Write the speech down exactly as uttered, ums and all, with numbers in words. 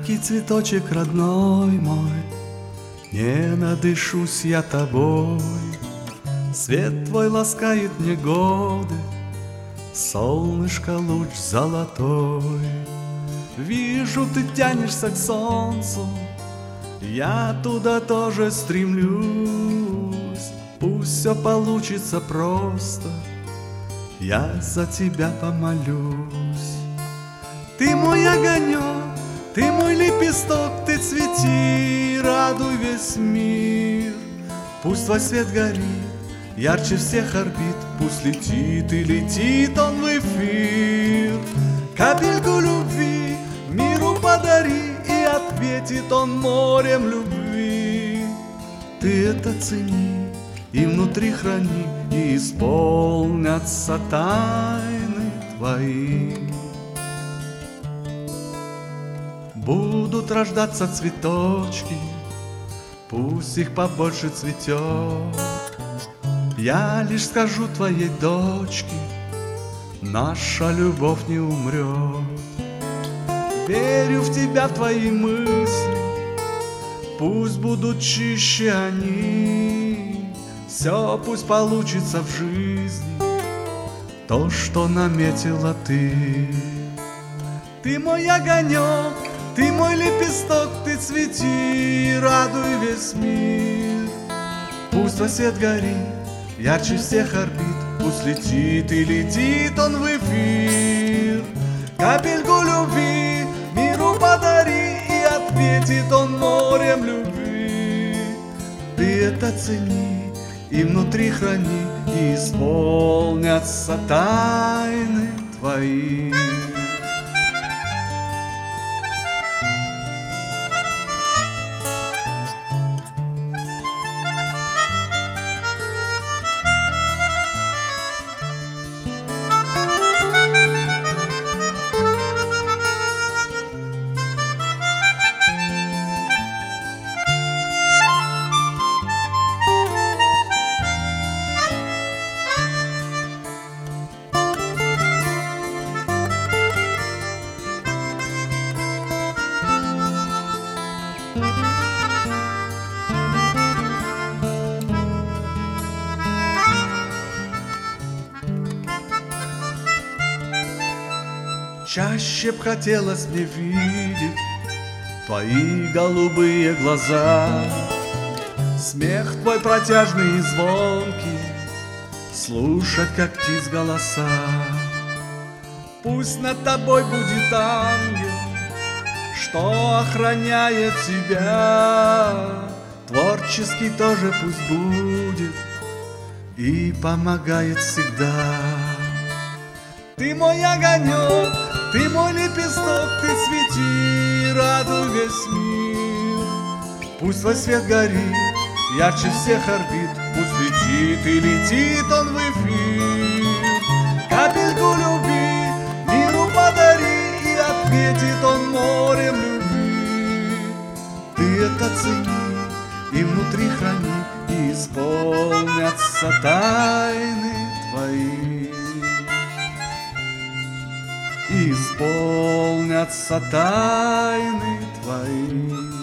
Яркий цветочек родной мой, не надышусь я тобой. Свет твой ласкает мне годы, солнышко луч золотой. Вижу, ты тянешься к солнцу, я туда тоже стремлюсь. Пусть все получится просто, я за тебя помолюсь. Ты мой огонек, ты мой лепесток, ты цвети, радуй весь мир. Пусть твой свет горит, ярче всех орбит, пусть летит и летит он в эфир. Капельку любви миру подари, и ответит он морем любви. Ты это цени и внутри храни, и исполнятся тайны твои. Будут рождаться цветочки, пусть их побольше цветет. Я лишь скажу твоей дочке, наша любовь не умрет. Верю в тебя, в твои мысли, пусть будут чище они. Все пусть получится в жизни, то, что наметила ты. Ты мой огонек, ты мой лепесток, ты цвети, радуй весь мир. Пусть твой свет горит, ярче всех орбит, пусть летит и летит он в эфир. Капельку любви миру подари, и ответит он морем любви. Ты это цени и внутри храни, и исполнятся тайны твои. Чаще б хотелось мне видеть твои голубые глаза, смех твой протяжный и звонкий, слушать, как птиц голоса. Пусть над тобой будет ангел, что охраняет тебя. Творческий тоже пусть будет и помогает всегда. Ты мой огонек, ты мой лепесток, ты цвети, радуй весь мир. Пусть твой свет горит, ярче всех орбит, пусть летит и летит он в эфир. Капельку любви миру подари, и ответит он морем любви. Ты это цени и внутри храни, и исполнятся тайны твои. Исполнятся тайны твои.